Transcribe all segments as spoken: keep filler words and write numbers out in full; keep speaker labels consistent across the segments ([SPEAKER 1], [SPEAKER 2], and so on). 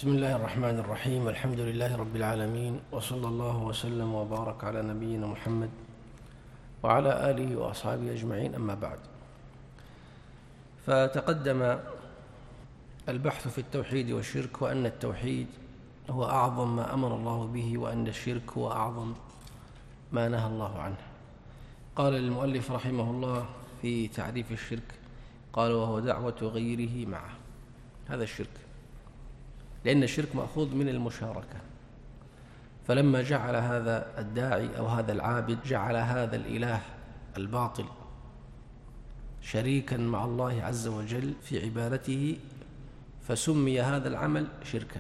[SPEAKER 1] بسم الله الرحمن الرحيم. الحمد لله رب العالمين، وصلى الله وسلم وبارك على نبينا محمد وعلى آله وأصحابه أجمعين، أما بعد. فتقدم البحث في التوحيد والشرك، وأن التوحيد هو أعظم ما أمر الله به، وأن الشرك هو أعظم ما نهى الله عنه. قال المؤلف رحمه الله في تعريف الشرك، قال: وهو دعوة غيره معه. هذا الشرك، لأن الشرك مأخوذ من المشاركة، فلما جعل هذا الداعي أو هذا العابد جعل هذا الإله الباطل شريكا مع الله عز وجل في عبادته، فسمي هذا العمل شركا،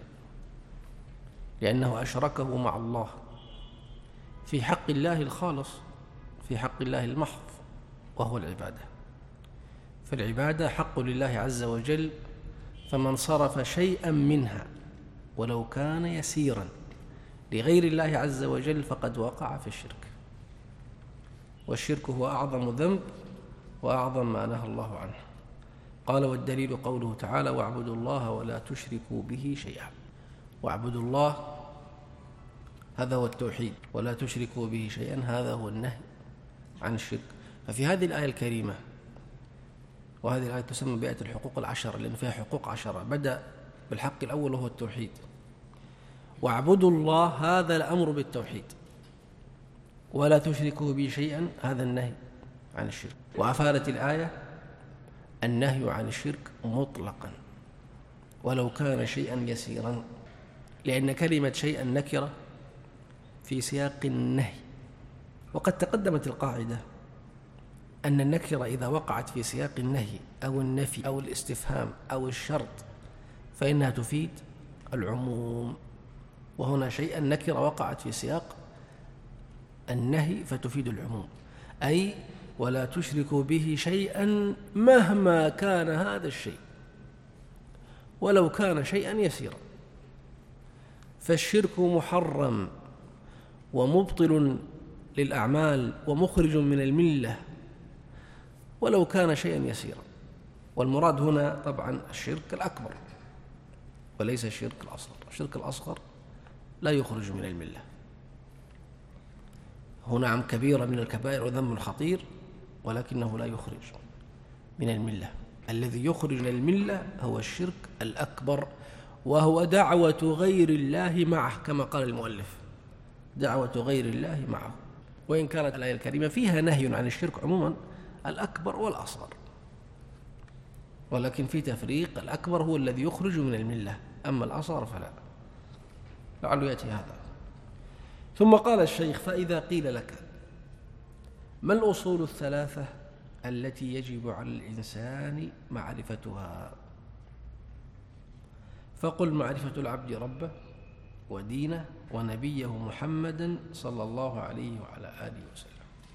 [SPEAKER 1] لأنه أشركه مع الله في حق الله الخالص، في حق الله المحض، وهو العبادة. فالعبادة حق لله عز وجل، فمن صرف شيئا منها ولو كان يسيرا لغير الله عز وجل فقد وقع في الشرك، والشرك هو أعظم ذنب وأعظم ما نهى الله عنه. قال: والدليل قوله تعالى: واعبدوا الله ولا تشركوا به شيئا. واعبدوا الله، هذا هو التوحيد، ولا تشركوا به شيئا، هذا هو النهي عن الشرك. ففي هذه الآية الكريمة، وهذه الآية تسمى بآية الحقوق العشرة لأن فيها حقوق عشرة، بدأ بالحق الأول وهو التوحيد. واعبدوا الله، هذا الأمر بالتوحيد، ولا تشركوا به شيئا، هذا النهي عن الشرك. وأفادت الآية النهي عن الشرك مطلقا ولو كان شيئا يسيرا، لأن كلمة شيئا نكرة في سياق النهي. وقد تقدمت القاعدة أن النكرة إذا وقعت في سياق النهي أو النفي أو الاستفهام أو الشرط فإنها تفيد العموم، وهنا شيئا نكرة وقعت في سياق النهي فتفيد العموم، أي ولا تشركوا به شيئا مهما كان هذا الشيء ولو كان شيئا يسيرا. فالشرك محرم ومبطل للأعمال ومخرج من الملة ولو كان شيئا يسيرا. والمراد هنا طبعا الشرك الأكبر وليس الشرك الأصغر. الشرك الأصغر لا يخرج من الملة، هو نعم كبيرة من الكبائر وذنب خطير، ولكنه لا يخرج من الملة. الذي يخرج من الملة هو الشرك الأكبر، وهو دعوة غير الله معه، كما قال المؤلف: دعوة غير الله معه. وإن كانت الآية الكريمة فيها نهي عن الشرك عموما، الأكبر والأصغر، ولكن في تفريق. الأكبر هو الذي يخرج من الملة، أما الأصغر فلا. لعله يأتي هذا. ثم قال الشيخ: فإذا قيل لك ما الأصول الثلاثة التي يجب على الإنسان معرفتها؟ فقل: معرفة العبد ربه ودينه ونبيه محمدا صلى الله عليه وعلى آله وسلم.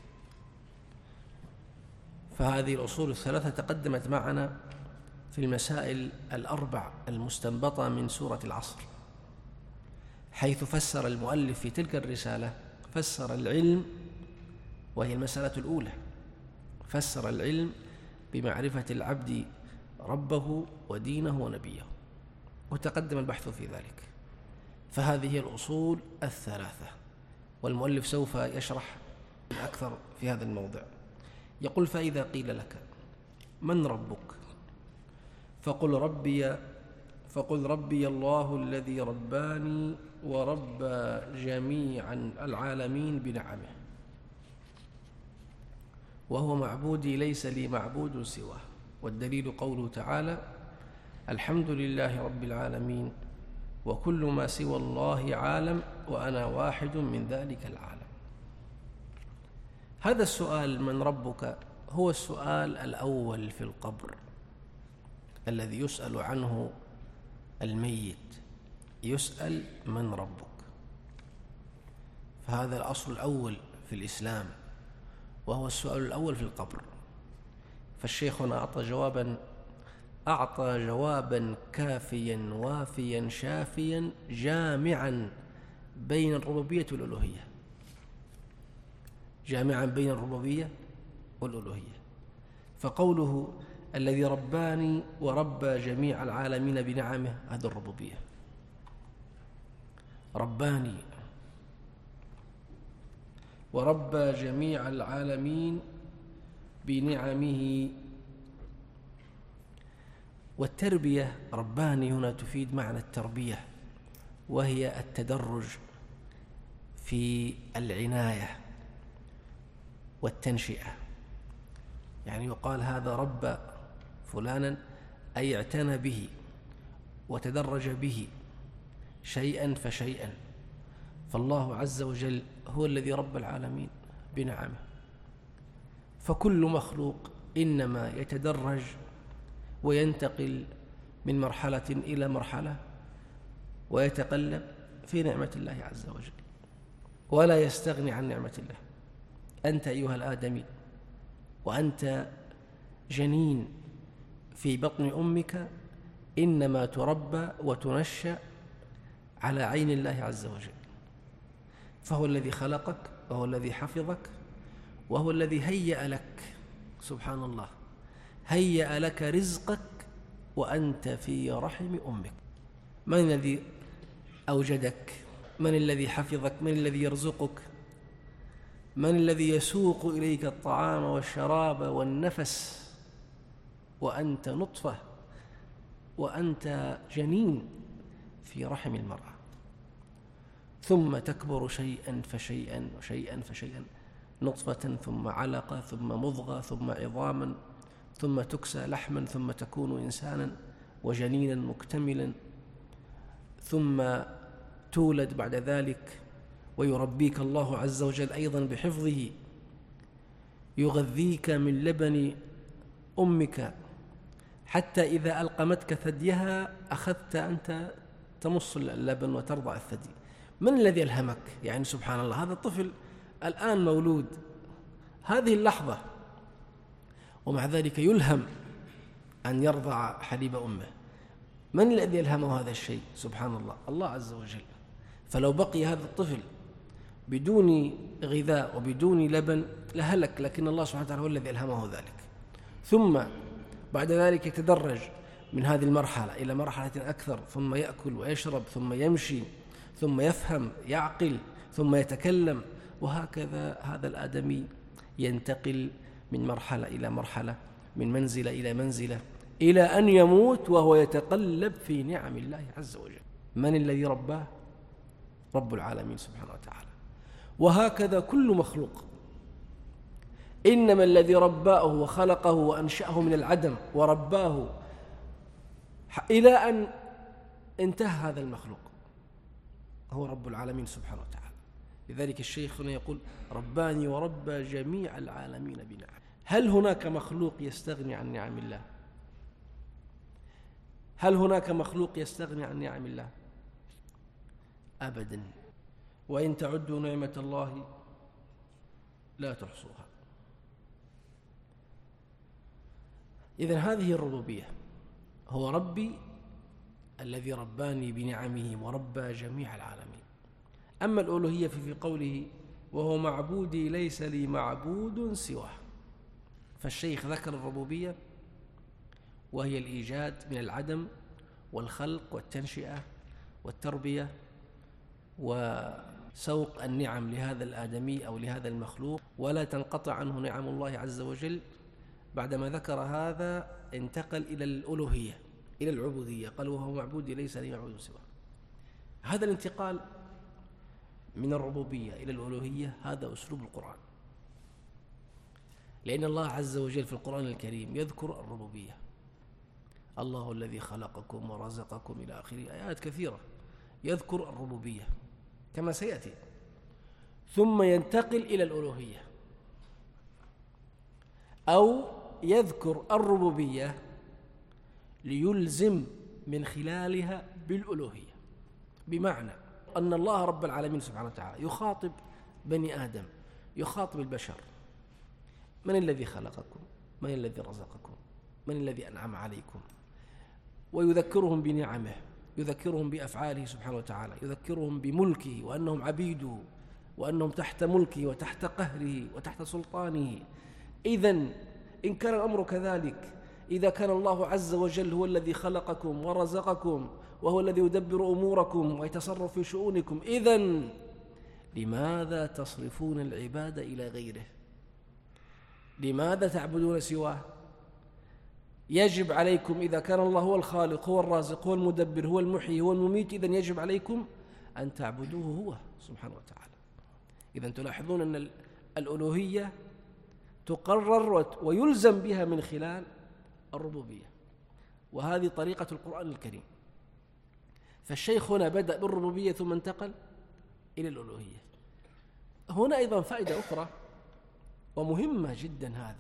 [SPEAKER 1] فهذه الأصول الثلاثة تقدمت معنا في المسائل الأربع المستنبطة من سورة العصر، حيث فسر المؤلف في تلك الرسالة، فسر العلم، وهي المسألة الأولى، فسر العلم بمعرفة العبد ربه ودينه ونبيه، وتقدم البحث في ذلك. فهذه هي الأصول الثلاثة، والمؤلف سوف يشرح أكثر في هذا الموضع. يقول: فإذا قيل لك من ربك؟ فقل ربي فقل ربي الله الذي رباني وربى جميع العالمين بنعمه، وهو معبودي ليس لي معبود سواه. والدليل قوله تعالى: الحمد لله رب العالمين وكل ما سوى الله عالم وأنا واحد من ذلك العالم. هذا السؤال من ربك هو السؤال الأول في القبر، الذي يسأل عنه الميت، يسأل من ربك. فهذا الأصل الأول في الإسلام، وهو السؤال الأول في القبر. فالشيخ هنا أعطى جوابا أعطى جوابا كافيا وافيا شافيا جامعا بين الربوبية والألوهية، جامعا بين الربوبية والألوهية. فقوله الذي رباني وربى جميع العالمين بنعمه، هذا الربوبية، رباني وربى جميع العالمين بنعمه. والتربية رباني هنا تفيد معنى التربية، وهي التدرج في العناية والتنشئة. يعني يقال هذا ربى فلانا أي اعتنى به وتدرج به شيئا فشيئا. فالله عز وجل هو الذي رب العالمين بنعمه، فكل مخلوق إنما يتدرج وينتقل من مرحلة إلى مرحلة ويتقلب في نعمة الله عز وجل، ولا يستغني عن نعمة الله. أنت أيها الآدمي وأنت جنين في بطن أمك إنما تربى وتنشأ على عين الله عز وجل، فهو الذي خلقك وهو الذي حفظك وهو الذي هيأ لك، سبحان الله، هيأ لك رزقك وأنت في رحم أمك. من الذي أوجدك؟ من الذي حفظك؟ من الذي يرزقك؟ من الذي يسوق إليك الطعام والشراب والنفس وأنت نطفة وأنت جنين في رحم المرأة، ثم تكبر شيئا فشيئا وشيئا فشيئا، نطفة ثم علقة ثم مضغة ثم عظاما ثم تكسى لحما ثم تكون إنسانا وجنينا مكتملا، ثم تولد بعد ذلك ويربيك الله عز وجل أيضا بحفظه، يغذيك من لبن أمك حتى إذا ألقمتك ثديها أخذت أنت تمص اللبن وترضع الثدي. من الذي ألهمك؟ يعني سبحان الله، هذا الطفل الآن مولود هذه اللحظة، ومع ذلك يلهم أن يرضع حليب أمه. من الذي ألهمه هذا الشيء؟ سبحان الله، الله عز وجل. فلو بقي هذا الطفل بدون غذاء وبدون لبن لهلك، لكن الله سبحانه وتعالى هو الذي ألهمه ذلك. ثم بعد ذلك يتدرج من هذه المرحلة إلى مرحلة أكثر، ثم يأكل ويشرب ثم يمشي ثم يفهم يعقل ثم يتكلم، وهكذا هذا الآدمي ينتقل من مرحلة إلى مرحلة، من منزلة إلى منزلة، إلى أن يموت وهو يتقلب في نعم الله عز وجل. من الذي رباه؟ رب العالمين سبحانه وتعالى. وهكذا كل مخلوق، إنما الذي رباه وخلقه وأنشأه من العدم ورباه إلى أن انتهى هذا المخلوق هو رب العالمين سبحانه وتعالى. لذلك الشيخ هنا يقول رباني وربى جميع العالمين بنعم. هل هناك مخلوق يستغني عن نعم الله؟ هل هناك مخلوق يستغني عن نعم الله؟ أبدا. وإن تعدوا نعمة الله لا تحصوها. إذن هذه الربوبية، هو ربي الذي رباني بنعمه وربى جميع العالمين. أما الألوهية في قوله وهو معبودي ليس لي معبود سواه، فالشيخ ذكر الربوبية وهي الإيجاد من العدم والخلق والتنشئة والتربية وسوق النعم لهذا الآدمي أو لهذا المخلوق، ولا تنقطع عنه نعم الله عز وجل. بعدما ذكر هذا انتقل إلى الألوهية، إلى العبودية، قال وهو معبودي ليس لي معبود سواه. هذا الانتقال من الربوبية إلى الألوهية هذا أسلوب القرآن، لأن الله عز وجل في القرآن الكريم يذكر الربوبية، الله الذي خلقكم ورزقكم إلى آخره، آيات كثيرة يذكر الربوبية كما سيأتي، ثم ينتقل إلى الألوهية، أو يذكر الربوبية ليلزم من خلالها بالألوهية، بمعنى أن الله رب العالمين سبحانه وتعالى يخاطب بني آدم، يخاطب البشر: من الذي خلقكم؟ من الذي رزقكم؟ من الذي أنعم عليكم؟ ويذكرهم بنعمه، يذكرهم بأفعاله سبحانه وتعالى، يذكرهم بملكه وأنهم عبيده وأنهم تحت ملكه وتحت قهره وتحت سلطانه. إذن إن كان الأمر كذلك، إذا كان الله عز وجل هو الذي خلقكم ورزقكم وهو الذي يدبر أموركم ويتصرف في شؤونكم. إذن لماذا تصرفون العبادة إلى غيره؟ لماذا تعبدون سواه؟ يجب عليكم إذا كان الله هو الخالق هو الرازق هو المدبر هو المحيي هو المميت، إذن يجب عليكم أن تعبدوه هو سبحانه وتعالى. إذن تلاحظون أن الألوهية تقرر ويلزم بها من خلال الربوبية، وهذه طريقة القرآن الكريم. فالشيخ هنا بدأ بالربوبية ثم انتقل إلى الألوهية. هنا أيضا فائدة أخرى ومهمة جدا، هذه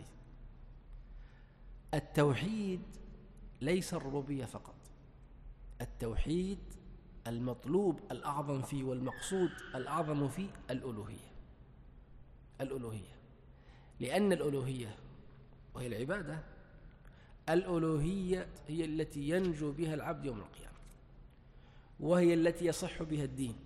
[SPEAKER 1] التوحيد ليس الربوبية فقط، التوحيد المطلوب الأعظم فيه والمقصود الأعظم فيه الألوهية. الألوهية لأن الألوهية وهي العبادة، الألوهية هي التي ينجو بها العبد يوم القيامة، وهي التي يصح بها الدين،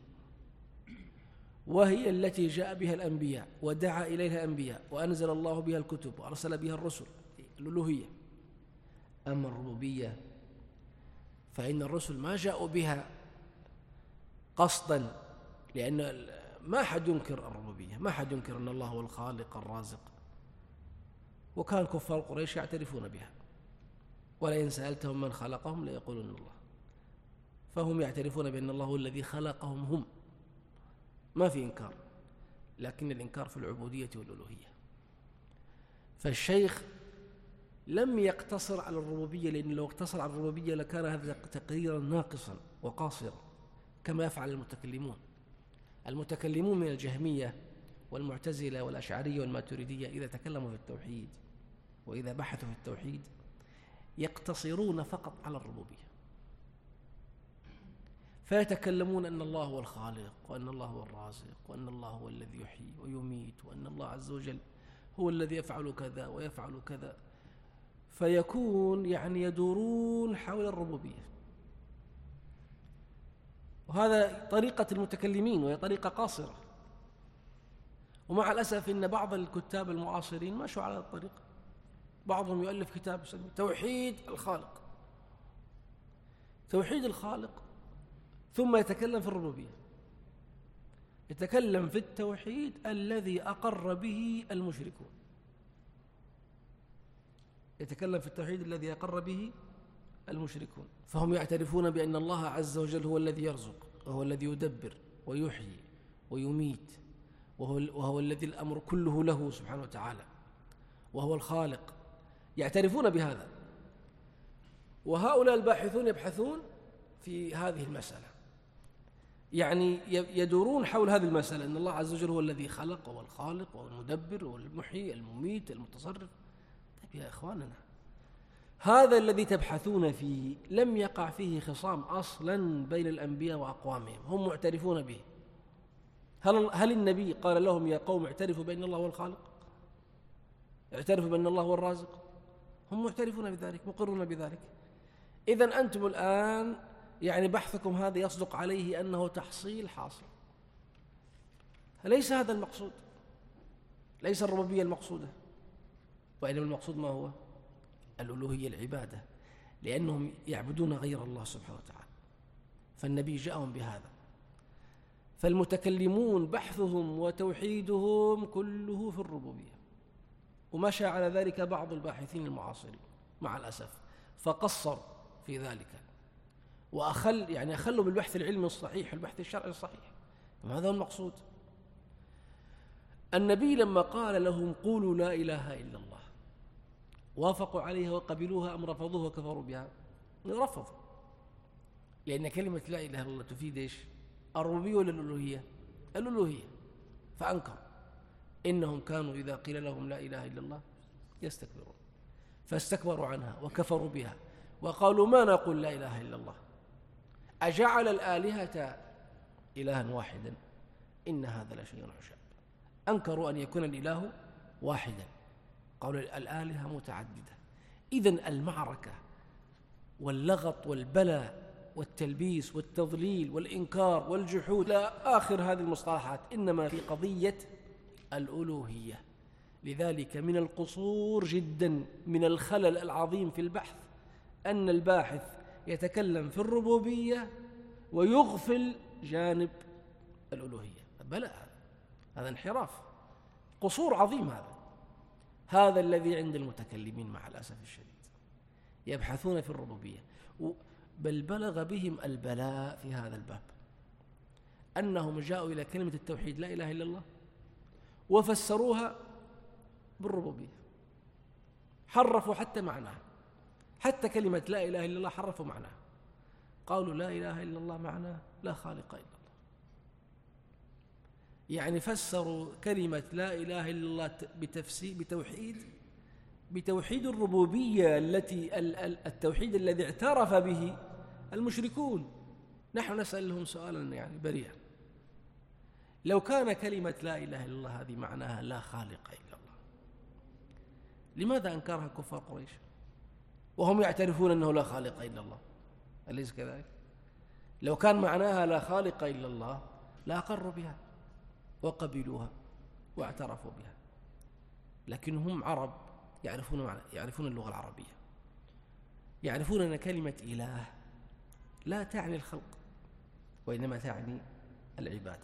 [SPEAKER 1] وهي التي جاء بها الأنبياء ودعا إليها الأنبياء وأنزل الله بها الكتب وأرسل بها الرسل، الألوهية. أما الربوبية فإن الرسل ما جاءوا بها قصدا، لأن ما حد ينكر الربوبية، ما حد ينكر أن الله هو الخالق الرازق، وكان كفار قريش يعترفون بها، ولئن سألتهم من خلقهم ليقولون الله، فهم يعترفون بأن الله هو الذي خلقهم هم، ما في إنكار، لكن الإنكار في العبودية والألوهية. فالشيخ لم يقتصر على الربوبية، لأن لو اقتصر على الربوبية لكان هذا تقريرا ناقصا وقاصرا كما يفعل المتكلمون. المتكلمون من الجهمية والمعتزلة والأشعرية والماتريدية إذا تكلموا في التوحيد وإذا بحثوا في التوحيد يقتصرون فقط على الربوبية، فيتكلمون أن الله هو الخالق وأن الله هو الرازق وأن الله هو الذي يحيي ويميت وأن الله عز وجل هو الذي يفعل كذا ويفعل كذا، فيكون يعني يدورون حول الربوبية. وهذا طريقة المتكلمين وهي طريقة قاصرة، ومع الأسف إن بعض الكتاب المعاصرين ماشوا على الطريقة. بعضهم يؤلف كتاب توحيد الخالق، توحيد الخالق، ثم يتكلم في الربوبية، يتكلم في التوحيد الذي أقر به المشركون، يتكلم في التوحيد الذي أقر به المشركون. فهم يعترفون بأن الله عز وجل هو الذي يرزق وهو الذي يدبر ويحيي ويميت، وهو, وهو الذي الأمر كله له سبحانه وتعالى، وهو الخالق، يعترفون بهذا. وهؤلاء الباحثون يبحثون في هذه المسألة، يعني يدورون حول هذه المسألة، أن الله عز وجل هو الذي خلق وهو الخالق وهو المدبر وهو المحيي المميت المتصرف. طيب يا إخواننا، هذا الذي تبحثون فيه لم يقع فيه خصام أصلا بين الأنبياء وأقوامهم، هم معترفون به. هل, هل النبي قال لهم يا قوم اعترفوا بأن الله هو الخالق، اعترفوا بأن الله هو الرازق؟ هم معترفون بذلك، مقرون بذلك. إذن أنتم الآن يعني بحثكم هذا يصدق عليه أنه تحصيل حاصل. ليس هذا المقصود، ليس الربوبية المقصودة، وإنما المقصود ما هو؟ الألوهية، العبادة، لأنهم يعبدون غير الله سبحانه وتعالى، فالنبي جاءهم بهذا. فالمتكلمون بحثهم وتوحيدهم كله في الربوبية، ومشى على ذلك بعض الباحثين المعاصرين مع الأسف، فقصر في ذلك وأخل يعني أخلوا بالبحث العلمي الصحيح، البحث الشرعي الصحيح. هذا هو المقصود. النبي لما قال لهم قولوا لا إله إلا الله، وافقوا عليها وقبلوها أم رفضوها وكفروا بها؟ رفضوا، لأن كلمة لا إله إلا الله تفيد إيش؟ الربوبية ولا الألوهية؟ الألوهية. فأنكر، إنهم كانوا إذا قيل لهم لا إله إلا الله يستكبرون، فاستكبروا عنها وكفروا بها وقالوا ما نقول لا إله إلا الله، أجعل الآلهة إلها واحدا إن هذا لشيء عجاب. أنكروا أن يكون الإله واحدا، قالوا الآلهة متعددة. إذن المعركة واللغط والبلاء والتلبيس والتضليل والإنكار والجحود لا آخر هذه المصطلحات إنما في قضية الألوهية. لذلك من القصور جدا، من الخلل العظيم في البحث، أن الباحث يتكلم في الربوبية ويغفل جانب الألوهية. بلى، هذا انحراف، قصور عظيم. هذا هذا الذي عند المتكلمين مع الأسف الشديد، يبحثون في الربوبية، بل بلغ بهم البلاء في هذا الباب أنهم جاءوا إلى كلمة التوحيد لا إله إلا الله وفسروها بالربوبية، حرفوا حتى معناها، حتى كلمة لا إله إلا الله حرفوا معناها، قالوا لا إله إلا الله معناه لا خالق إلا الله، يعني فسروا كلمة لا إله إلا الله بتفسير بتوحيد بتوحيد الربوبية التي التوحيد الذي اعترف به المشركون. نحن نسألهم سؤالا يعني بريئا، لو كان كلمة لا إله إلا الله هذه معناها لا خالق إلا الله، لماذا أنكرها كفار قريش وهم يعترفون أنه لا خالق إلا الله؟ أليس كذلك؟ لو كان معناها لا خالق إلا الله لا أقروا بها وقبلوها واعترفوا بها، لكن هم عرب يعرفون معنى يعرفون اللغة العربية، يعرفون أن كلمة إله لا تعني الخلق وإنما تعني العبادة.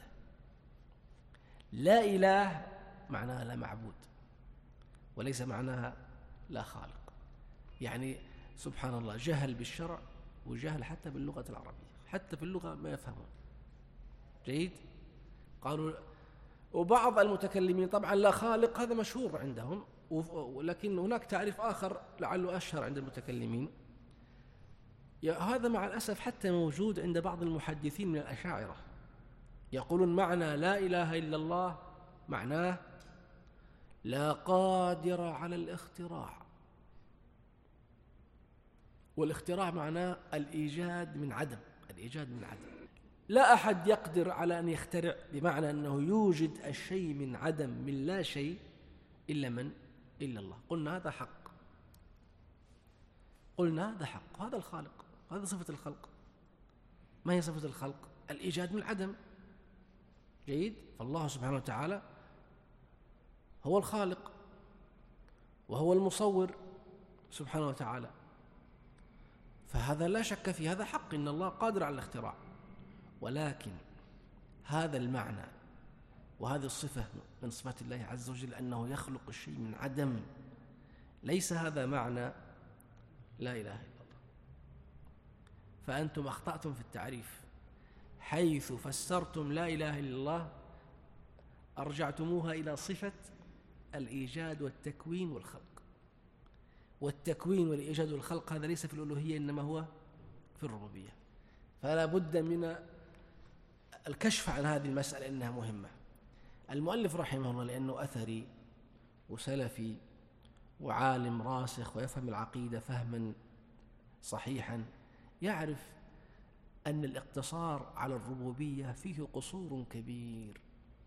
[SPEAKER 1] لا إله معناها لا معبود، وليس معناها لا خالق. يعني سبحان الله، جهل بالشرع وجهل حتى باللغة العربية، حتى في اللغة ما يفهمون. جيد؟ قالوا. وبعض المتكلمين طبعا لا خالق هذا مشهور عندهم، ولكن هناك تعريف آخر لعله أشهر عند المتكلمين، هذا مع الأسف حتى موجود عند بعض المحدثين من الأشاعرة، يقولون معنى لا إله إلا الله معناه لا قادر على الاختراع، والاختراع معناه الإيجاد من عدم، الإيجاد من عدم. لا أحد يقدر على أن يخترع، بمعنى أنه يوجد الشيء من عدم، من لا شيء، إلا من؟ إلا الله. قلنا هذا حق، قلنا هذا حق، هذا الخالق، هذا صفة الخلق. ما هي صفة الخلق؟ الإيجاد من العدم. جيد؟ فالله سبحانه وتعالى هو الخالق وهو المصور سبحانه وتعالى، فهذا لا شك فيه، هذا حق، إن الله قادر على الاختراع. ولكن هذا المعنى وهذه الصفة من صفات الله عز وجل أنه يخلق الشيء من عدم، ليس هذا معنى لا إله إلا الله. فأنتم أخطأتم في التعريف، حيث فسرتم لا إله إلا الله أرجعتموها إلى صفة الإيجاد والتكوين والخلق، والتكوين والإيجاد والخلق هذا ليس في الألوهية إنما هو في الربوبية. فلا بد من الكشف عن هذه المسألة إنها مهمة. المؤلف رحمه الله لأنه أثري وسلفي وعالم راسخ ويفهم العقيدة فهما صحيحا، يعرف أن الاقتصار على الربوبية فيه قصور كبير،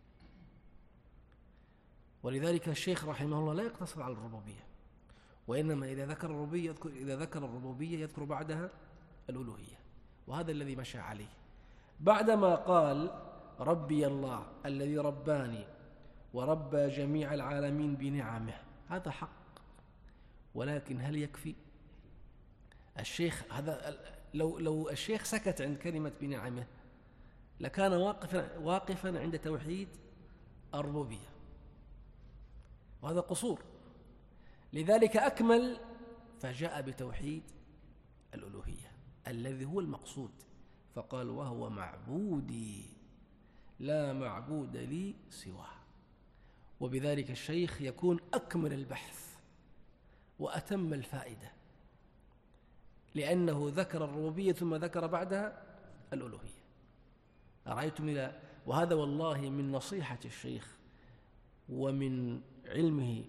[SPEAKER 1] ولذلك الشيخ رحمه الله لا يقتصر على الربوبية، وإنما إذا ذكر الربوبية يذكر إذا ذكر الربوبية يذكر بعدها الألوهية، وهذا الذي مشى عليه. بعدما قال ربي الله الذي رباني وربى جميع العالمين بنعمه، هذا حق، ولكن هل يكفي؟ الشيخ هذا لو لو الشيخ سكت عند كلمة بنعمه لكان واقفا واقفا عند توحيد الربوبية، وهذا قصور. لذلك أكمل فجاء بتوحيد الألوهية الذي هو المقصود، فقال وهو معبودي لا معبود لي سواه. وبذلك الشيخ يكون أكمل البحث وأتم الفائدة، لأنه ذكر الربوبية ثم ذكر بعدها الألوهية. أرأيتم إلى وهذا والله من نصيحة الشيخ ومن علمه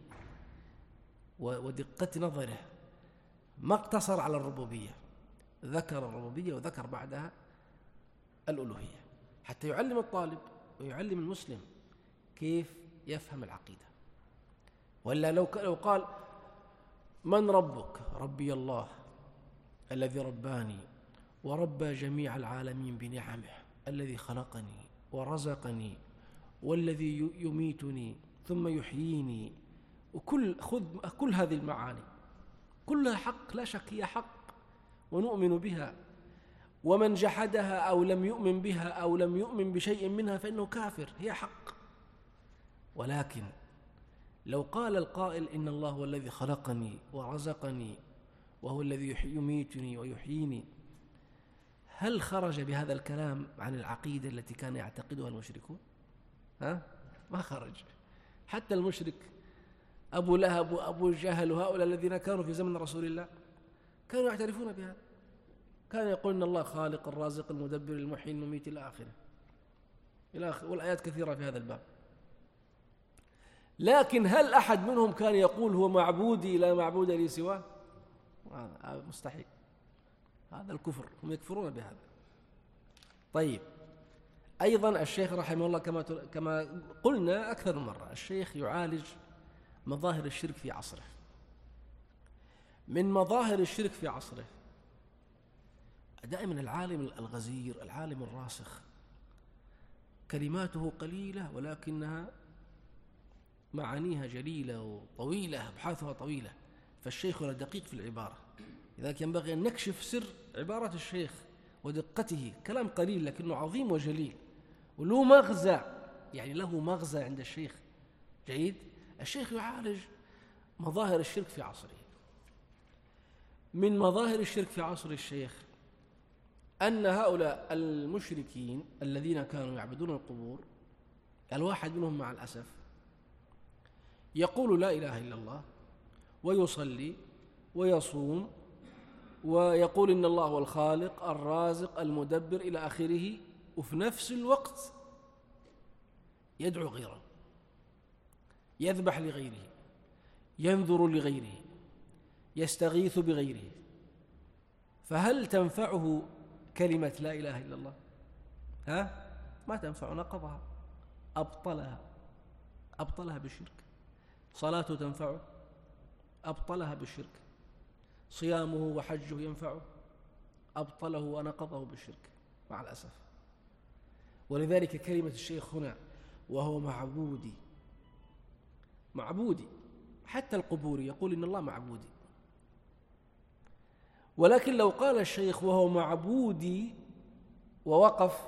[SPEAKER 1] ودقة نظره، ما اقتصر على الربوبية، ذكر الربوبية وذكر بعدها الألوهية حتى يعلم الطالب ويعلم المسلم كيف يفهم العقيدة. ولا لو لو قال من ربك؟ ربي الله الذي رباني وربى جميع العالمين بنعمه، الذي خلقني ورزقني والذي يميتني ثم يحييني، وكل خذ كل هذه المعاني كلها حق لا شك، هي حق، ونؤمن بها، ومن جحدها أو لم يؤمن بها أو لم يؤمن بشيء منها فإنه كافر، هي حق. ولكن لو قال القائل إن الله هو الذي خلقني ورزقني وهو الذي يميتني ويحييني، هل خرج بهذا الكلام عن العقيدة التي كان يعتقدها المشركون؟ ها؟ ما خرج. حتى المشرك أبو لهب وأبو جهل وهؤلاء الذين كانوا في زمن رسول الله كانوا يعترفون بهذا، كانوا يقولون إن الله خالق الرازق المدبر المحيي المميت إلى آخره إلى آخره، والآيات كثيرة في هذا الباب. لكن هل أحد منهم كان يقول هو معبودي لا معبود لي سواه؟ هذا مستحيل، هذا الكفر، هم يكفرون بهذا. طيب، أيضا الشيخ رحمه الله كما كما قلنا أكثر من مرة، الشيخ يعالج مظاهر الشرك في عصره. من مظاهر الشرك في عصره دائما العالم الغزير، العالم الراسخ، كلماته قليلة ولكنها معانيها جليلة وطويلة، أبحاثها طويلة، فالشيخ هنا دقيق في العبارة، لذلك ينبغي أن نكشف سر عبارة الشيخ ودقته. كلام قليل لكنه عظيم وجليل وله مغزى، يعني له مغزى عند الشيخ. جيد. الشيخ يعالج مظاهر الشرك في عصره. من مظاهر الشرك في عصر الشيخ أن هؤلاء المشركين الذين كانوا يعبدون القبور، الواحد منهم مع الأسف يقول لا إله إلا الله ويصلي ويصوم ويقول إن الله هو الخالق الرازق المدبر إلى آخره، وفي نفس الوقت يدعو غيره، يذبح لغيره، ينذر لغيره، يستغيث بغيره. فهل تنفعه كلمة لا إله إلا الله؟ ها؟ ما تنفع، نقضها، أبطلها، أبطلها بالشرك. صلاته تنفعه، أبطلها بالشرك. صيامه وحجه ينفعه، أبطله ونقضه بالشرك مع الأسف. ولذلك كلمة الشيخ هنا وهو معبودي، معبودي، حتى القبور يقول إن الله معبودي. ولكن لو قال الشيخ وهو معبودي ووقف،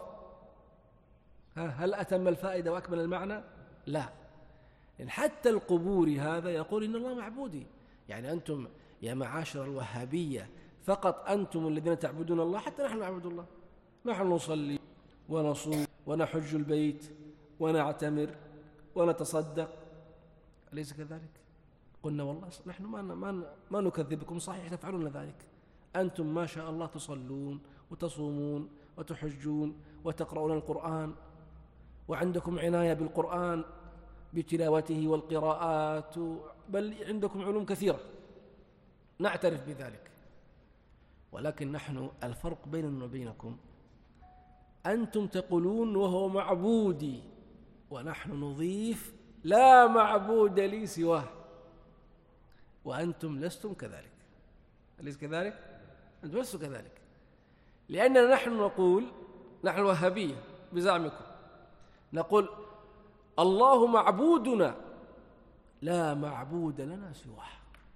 [SPEAKER 1] هل أتم الفائدة وأكمل المعنى؟ لا، إن حتى القبور هذا يقول إن الله معبودي. يعني أنتم يا معاشر الوهابية فقط أنتم الذين تعبدون الله، حتى نحن نعبد الله، نحن نصلي ونصوم ونحج البيت ونعتمر ونتصدق، أليس كذلك؟ قلنا والله نحن ما ما ما نكذبكم، صحيح تفعلون ذلك، أنتم ما شاء الله تصلون وتصومون وتحجون وتقرؤون القرآن، وعندكم عناية بالقرآن بتلاوته والقراءات، بل عندكم علوم كثيرة، نعترف بذلك. ولكن نحن الفرق بيننا وبينكم، أنتم تقولون وهو معبودي، ونحن نضيف لا معبود لي سواه، وأنتم لستم كذلك. أليس كذلك؟ أنتم لستم كذلك، لأننا نحن نقول، نحن الوهابية بزعمكم نقول الله معبودنا لا معبود لنا سواه.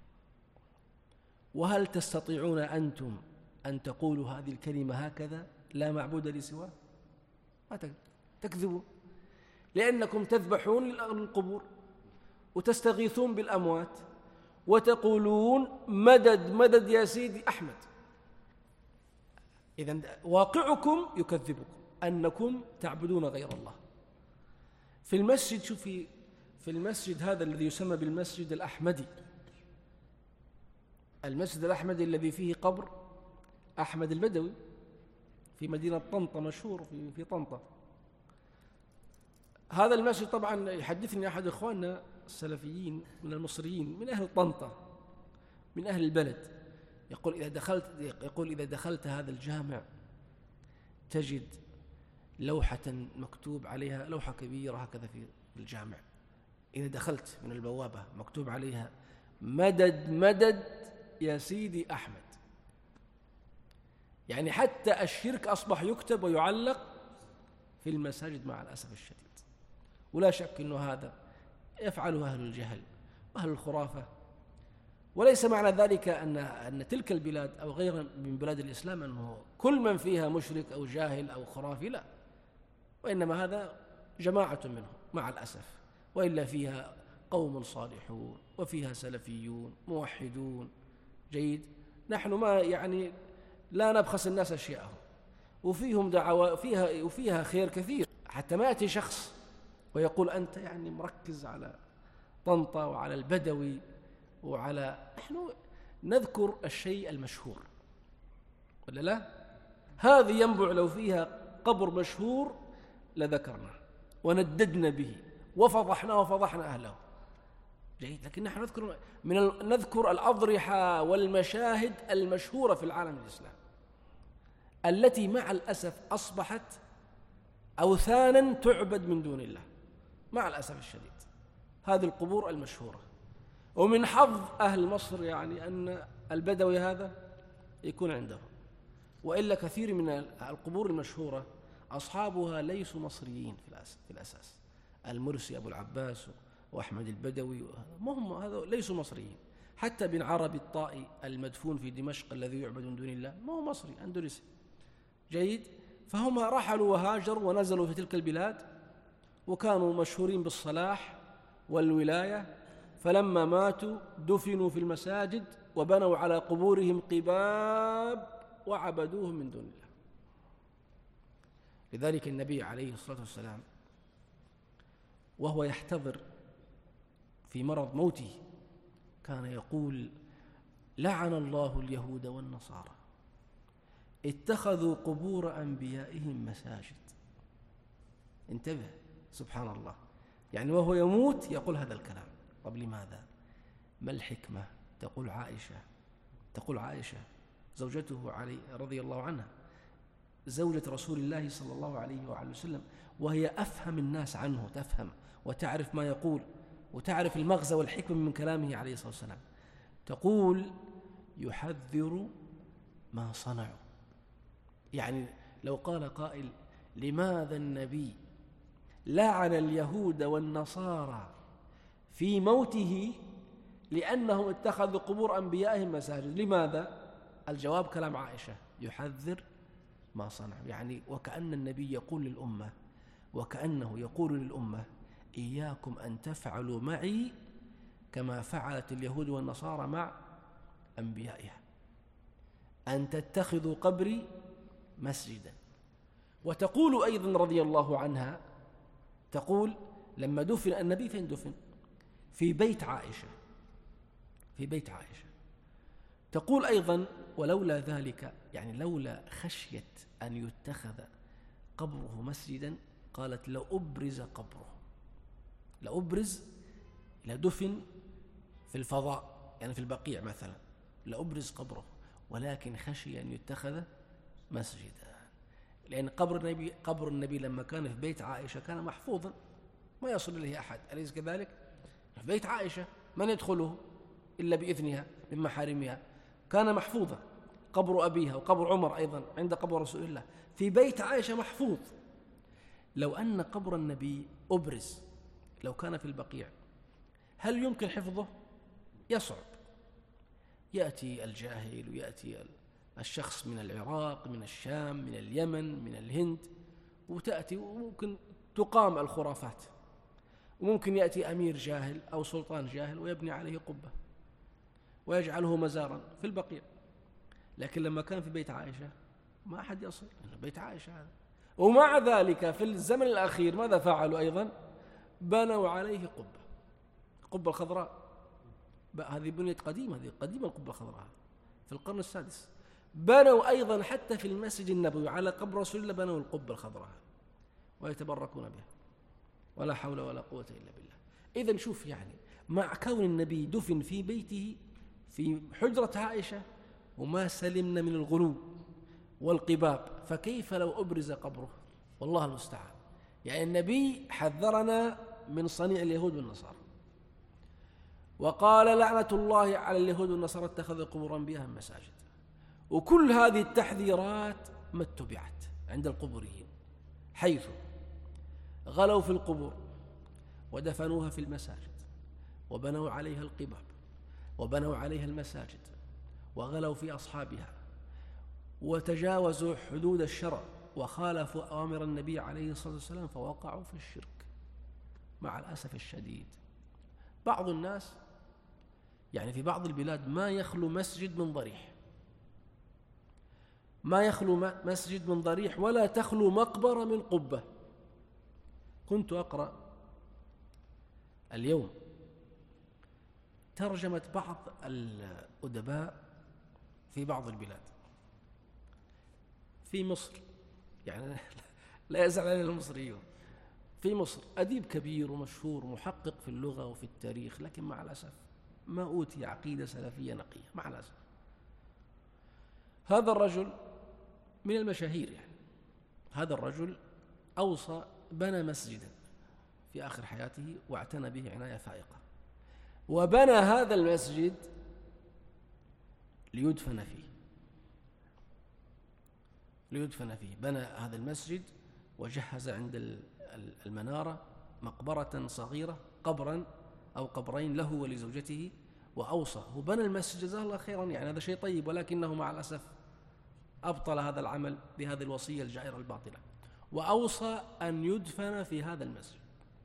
[SPEAKER 1] وهل تستطيعون أنتم أن تقولوا هذه الكلمة هكذا، لا معبود لي سواه؟ ما تكذبون، لأنكم تذبحون للقبور وتستغيثون بالأموات وتقولون مدد مدد يا سيدي أحمد. إذن واقعكم يكذبكم أنكم تعبدون غير الله. في المسجد، شوفي، في المسجد هذا الذي يسمى بالمسجد الأحمدي، المسجد الأحمدي الذي فيه قبر أحمد البدوي في مدينة طنطا، مشهور في في طنطا. هذا المسجد طبعا يحدثني أحد إخواننا السلفيين من المصريين من أهل طنطا، من أهل البلد، يقول إذا دخلت يقول إذا دخلت هذا الجامع تجد لوحة مكتوب عليها، لوحة كبيرة هكذا في الجامع، إذا دخلت من البوابة مكتوب عليها مدد مدد يا سيدي أحمد. يعني حتى الشرك أصبح يكتب ويعلق في المساجد مع الأسف الشديد. ولا شك أنه هذا يفعله أهل الجهل وأهل الخرافة وليس معنى ذلك أن أن تلك البلاد أو غيرها من بلاد الإسلام أنه كل من فيها مشرك أو جاهل أو خرافي، لا، وإنما هذا جماعة منهم مع الأسف، وإلا فيها قوم صالحون وفيها سلفيون موحدون. جيد، نحن ما يعني لا نبخس الناس أشياءهم، وفيهم دعوة فيها وفيها خير كثير، حتى ما يأتي شخص ويقول أنت يعني مركز على طنطا وعلى البدوي وعلى، نحن نذكر الشيء المشهور ولا لا؟ هذه ينبع لو فيها قبر مشهور لذكرنا ونددنا به وفضحناه وفضحنا أهله. جيد، لكن نحن نذكر من نذكر الأضرحة والمشاهد المشهورة في العالم الإسلامي التي مع الأسف أصبحت أوثانا تعبد من دون الله مع الأسف الشديد. هذه القبور المشهورة، ومن حظ أهل مصر يعني أن البدوي هذا يكون عندهم، وإلا كثير من القبور المشهورة أصحابها ليسوا مصريين في الأساس. المرسي أبو العباس وأحمد البدوي ما هم هذا ليسوا مصريين. حتى بن عربي الطائي المدفون في دمشق الذي يعبد من دون الله ما هو مصري، أندلسي. جيد، فهم رحلوا وهاجروا ونزلوا في تلك البلاد وكانوا مشهورين بالصلاح والولاية، فلما ماتوا دفنوا في المساجد وبنوا على قبورهم قباب وعبدوهم من دون الله. لذلك النبي عليه الصلاة والسلام وهو يحتضر في مرض موته كان يقول: لعن الله اليهود والنصارى اتخذوا قبور أنبيائهم مساجد. انتبه، سبحان الله، يعني وهو يموت يقول هذا الكلام. طب لماذا؟ ما الحكمة؟ تقول عائشة تقول عائشة زوجته علي رضي الله عنها، زوجة رسول الله صلى الله عليه وآله وسلم، وهي أفهم الناس عنه، تفهم وتعرف ما يقول وتعرف المغزى والحكمة من كلامه عليه الصلاة والسلام، تقول: يحذر ما صنعوا. يعني لو قال قائل: لماذا النبي لعن اليهود والنصارى في موته لأنهم اتخذوا قبور أنبيائهم مساجد، لماذا؟ الجواب كلام عائشة: يحذر ما صنعوا. يعني وكأن النبي يقول للأمة وكأنه يقول للأمة: إياكم أن تفعلوا معي كما فعلت اليهود والنصارى مع أنبيائها، أن تتخذوا قبري مسجدا. وتقول أيضا رضي الله عنها، تقول لما دفن النبي، فين دفن؟ في بيت عائشة في بيت عائشة تقول أيضا: ولولا ذلك، يعني لولا خشية أن يتخذ قبره مسجدا، قالت: لأبرز قبره لأبرز لدفن في الفضاء، يعني في البقيع مثلا، لأبرز قبره، ولكن خشي أن يتخذ مسجدا، لأن قبر النبي قبر النبي لما كان في بيت عائشة كان محفوظا ما يصل إليه أحد، أليس كذلك؟ في بيت عائشة من يدخله إلا بإذنها من محارمها، كان محفوظا. قبر أبيها وقبر عمر أيضا عند قبر رسول الله في بيت عائشة محفوظ. لو أن قبر النبي أبرز، لو كان في البقيع، هل يمكن حفظه؟ يصعب. يأتي الجاهل ويأتي الشخص من العراق، من الشام، من اليمن، من الهند، وتأتي وممكن تقام الخرافات، وممكن يأتي أمير جاهل أو سلطان جاهل ويبني عليه قبة ويجعله مزارا في البقيع. لكن لما كان في بيت عائشة ما أحد يصل، لأنه بيت عائشة هذا. ومع ذلك في الزمن الأخير ماذا فعلوا أيضا؟ بنوا عليه قبة قبة الخضراء. هذه بنيت قديمة، هذه قديمة القبة الخضراء في القرن السادس. بنوا أيضا حتى في المسجد النبوي على قبر رسول الله بنوا القبة الخضراء ويتبركون بها، ولا حول ولا قوة إلا بالله. إذن شوف، يعني مع كون النبي دفن في بيته في حجرة عائشة وما سلمنا من الغلو والقباب، فكيف لو أبرز قبره؟ والله المستعان. يعني النبي حذرنا من صنيع اليهود والنصارى، وقال: لعنة الله على اليهود والنصارى اتخذوا قبور أنبيائهم مساجد. وكل هذه التحذيرات ما اتبعت عند القبوريين، حيث غلوا في القبور ودفنوها في المساجد وبنوا عليها القباب، وبنوا عليها المساجد وغلوا في أصحابها وتجاوزوا حدود الشرع وخالفوا أوامر النبي عليه الصلاة والسلام فوقعوا في الشرك مع الأسف الشديد. بعض الناس يعني في بعض البلاد ما يخلو مسجد من ضريح، ما يخلو مسجد من ضريح ولا تخلو مقبرة من قبة. كنت أقرأ اليوم ترجمة بعض الأدباء في بعض البلاد في مصر، يعني لا يزعل علينا المصريون، في مصر أديب كبير ومشهور محقق في اللغة وفي التاريخ، لكن مع الأسف ما أوتي عقيدة سلفية نقية مع الأسف. هذا الرجل من المشاهير، يعني هذا الرجل أوصى بنى مسجدا في آخر حياته واعتنى به عناية فائقة، وبنى هذا المسجد ليدفن فيه ليدفن فيه بنى هذا المسجد وجهز عند المنارة مقبرة صغيرة، قبرا أو قبرين له ولزوجته، وأوصى. وبنى المسجد جزاه الله خيرا، يعني هذا شيء طيب، ولكنه مع الأسف أبطل هذا العمل بهذه الوصية الجائرة الباطلة، وأوصى أن يدفن في هذا المسجد.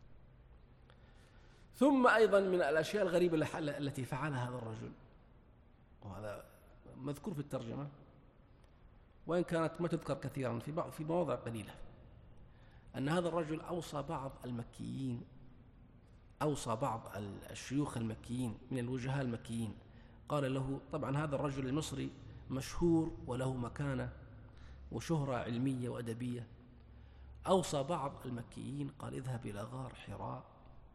[SPEAKER 1] ثم أيضا من الأشياء الغريبة التي فعلها هذا الرجل، وهذا مذكور في الترجمة وإن كانت ما تذكر كثيرا في بعض في مواضع قليلة، أن هذا الرجل أوصى بعض المكيين أوصى بعض الشيوخ المكيين من الوجهاء المكيين، قال له، طبعا هذا الرجل المصري مشهور وله مكانة وشهرة علمية وأدبية، أوصى بعض المكيين قال: اذهب إلى غار حراء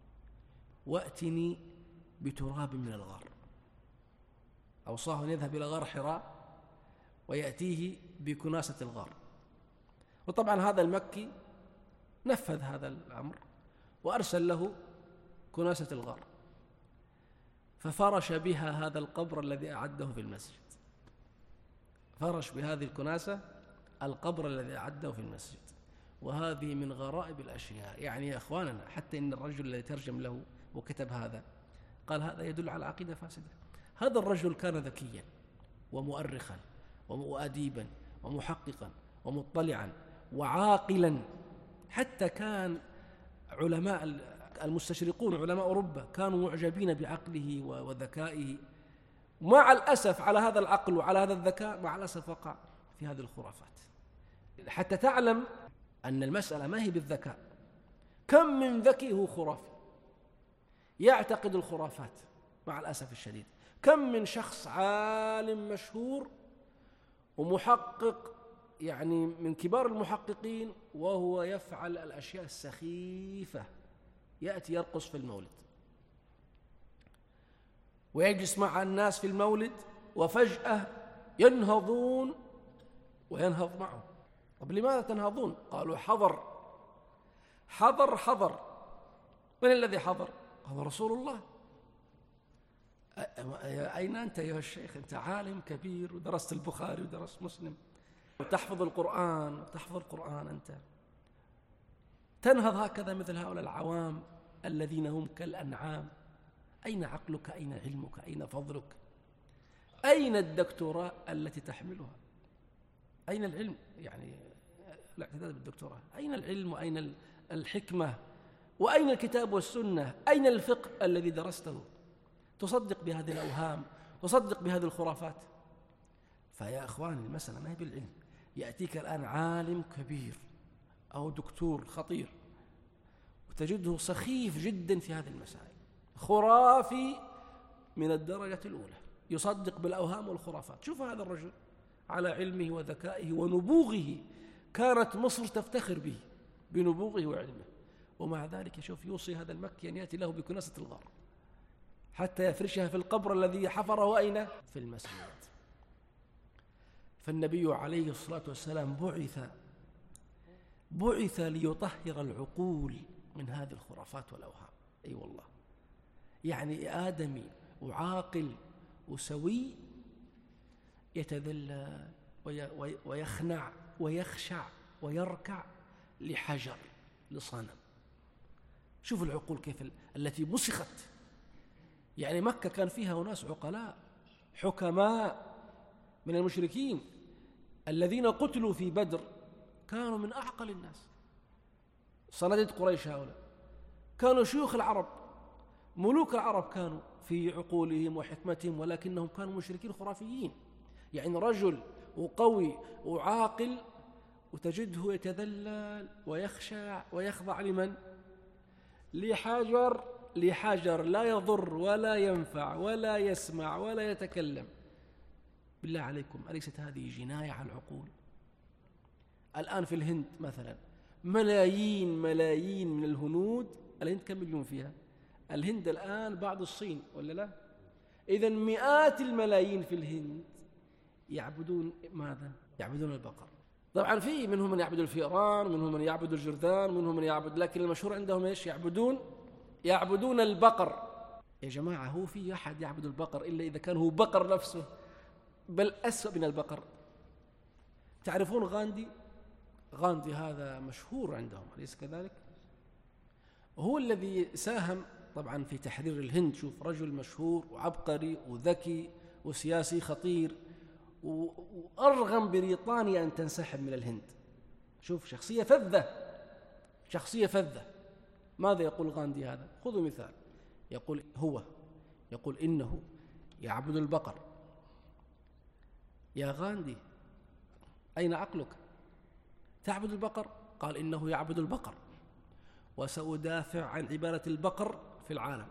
[SPEAKER 1] وأتني بتراب من الغار. أوصاه أن يذهب إلى غار حراء ويأتيه بكناسة الغار. وطبعا هذا المكي نفذ هذا الأمر وأرسل له كناسة الغار، ففرش بها هذا القبر الذي أعده في المسجد، فرش بهذه الكناسة القبر الذي أعده في المسجد. وهذه من غرائب الأشياء، يعني يا أخواننا، حتى إن الرجل الذي ترجم له وكتب هذا قال هذا يدل على عقيدة فاسدة. هذا الرجل كان ذكيا ومؤرخا وأديبا ومحققا ومطلعا وعاقلا، حتى كان علماء المستشرقون علماء أوروبا كانوا معجبين بعقله وذكائه. مع الأسف على هذا العقل وعلى هذا الذكاء مع الأسف وقع في هذه الخرافات. حتى تعلم أن المسألة ما هي بالذكاء، كم من ذكي هو خرافي يعتقد الخرافات مع الأسف الشديد، كم من شخص عالم مشهور ومحقق، يعني من كبار المحققين، وهو يفعل الأشياء السخيفة، يأتي يرقص في المولد ويجلس مع الناس في المولد وفجأة ينهضون وينهض معه. طب لماذا تنهضون؟ قالوا حضر حضر حضر. من الذي حضر؟ قال رسول الله. أين أنت يا الشيخ؟ أنت عالم كبير ودرست البخاري ودرست مسلم وتحفظ القرآن وتحفظ القرآن، أنت تنهض هكذا مثل هؤلاء العوام الذين هم كالأنعام. أين عقلك؟ أين علمك؟ أين فضلك؟ أين الدكتوراه التي تحملها؟ أين العلم؟ يعني الاعتداد بالدكتوراه، أين العلم وأين الحكمة وأين الكتاب والسنة؟ أين الفقه الذي درسته؟ تصدق بهذه الأوهام، تصدق بهذه الخرافات. فيا أخواني، المسألة ما هي بالعلم. يأتيك الآن عالم كبير أو دكتور خطير وتجده سخيف جدا في هذه المسائل، خرافي من الدرجة الأولى، يصدق بالأوهام والخرافات. شوف هذا الرجل على علمه وذكائه ونبوغه، كانت مصر تفتخر به بنبوغه وعلمه، ومع ذلك شوف يوصي هذا المكي أن يأتي له بكناسة الغار حتى يفرشها في القبر الذي حفره أين؟ في المسجد. فالنبي عليه الصلاة والسلام بعث بعث ليطهر العقول من هذه الخرافات والأوهام. أي أيوة والله، يعني آدمي وعاقل وسوي يتذلل ويخنع ويخشع ويركع لحجر، لصنم. شوف العقول كيف التي مسخت، يعني مكة كان فيها أناس عقلاء حكماء من المشركين الذين قتلوا في بدر، كانوا من أعقل الناس، صناديد قريش هؤلاء كانوا شيوخ العرب، ملوك العرب كانوا في عقولهم وحكمتهم، ولكنهم كانوا مشركين خرافيين. يعني رجل وقوي وعاقل وتجده يتذلل ويخشع ويخضع لمن؟ لحجر، لحجر لا يضر ولا ينفع ولا يسمع ولا يتكلم. بالله عليكم، أليست هذه جناية على العقول؟ الآن في الهند مثلا ملايين ملايين من الهنود، الهند كم مليون فيها؟ الهند الآن بعد الصين ولا لا؟ إذن مئات الملايين في الهند يعبدون ماذا؟ يعبدون البقر. طبعا في منهم من يعبد الفئران، منهم من يعبد الجرذان، منهم من يعبد، لكن المشهور عندهم ايش؟ يعبدون يعبدون البقر. يا جماعة، هو في أحد يعبد البقر إلا إذا كان هو بقر نفسه، بل أسوأ من البقر. تعرفون غاندي؟ غاندي هذا مشهور عندهم، أليس كذلك؟ هو الذي ساهم طبعا في تحرير الهند. شوف، رجل مشهور وعبقري وذكي وسياسي خطير، وأرغم بريطانيا أن تنسحب من الهند. شوف، شخصية فذة، شخصية فذة. ماذا يقول غاندي هذا؟ خذوا مثال، يقول هو يقول إنه يعبد البقر. يا غاندي، أين عقلك؟ تعبد البقر؟ قال إنه يعبد البقر، وسأدافع عن عبادة البقر في العالم.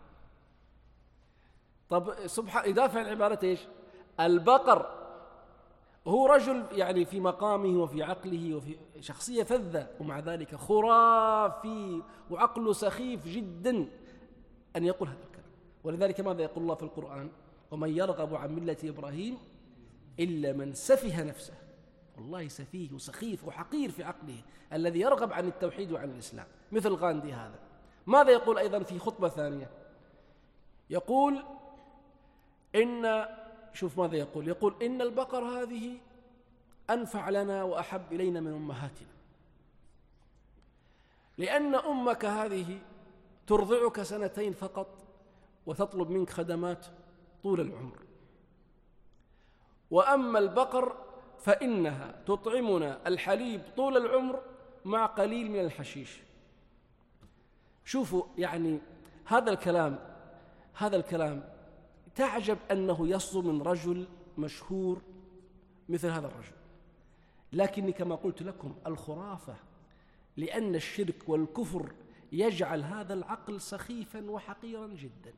[SPEAKER 1] طب سبحان، يدافع عن عبادة إيش؟ البقر. هو رجل يعني في مقامه وفي عقله وفي شخصية فذة، ومع ذلك خرافي وعقله سخيف جدا أن يقول هذا الكلام. ولذلك ماذا يقول الله في القرآن؟ ومن يرغب عن ملة إبراهيم إلا من سفه نفسه. والله سفيه وسخيف وحقير في عقله الذي يرغب عن التوحيد وعن الإسلام، مثل غاندي هذا. ماذا يقول أيضا في خطبة ثانية؟ يقول إن شوف ماذا يقول يقول إن البقر هذه أنفع لنا وأحب إلينا من أمهاتنا، لأن أمك هذه ترضعك سنتين فقط وتطلب منك خدمات طول العمر، وأما البقر فإنها تطعمنا الحليب طول العمر مع قليل من الحشيش. شوفوا يعني هذا الكلام هذا الكلام تعجب أنه يصدر من رجل مشهور مثل هذا الرجل. لكن كما قلت لكم، الخرافة، لأن الشرك والكفر يجعل هذا العقل سخيفا وحقيرا جدا.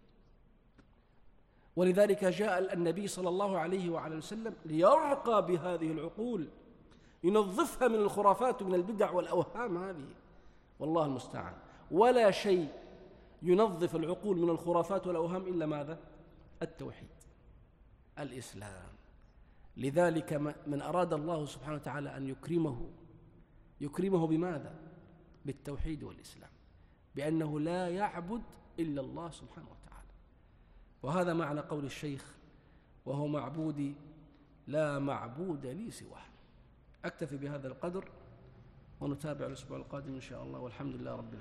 [SPEAKER 1] ولذلك جاء النبي صلى الله عليه وعلى وسلم ليرقى بهذه العقول، ينظفها من الخرافات ومن البدع والأوهام هذه، والله المستعان. ولا شيء ينظف العقول من الخرافات والأوهام إلا ماذا؟ التوحيد، الإسلام. لذلك من أراد الله سبحانه وتعالى أن يكرمه يكرمه بماذا؟ بالتوحيد والإسلام، بأنه لا يعبد إلا الله سبحانه وتعالى. وهذا معنى قول الشيخ: وهو معبودي لا معبود لي سواه. أكتفي بهذا القدر، ونتابع الأسبوع القادم إن شاء الله، والحمد لله رب العالمين.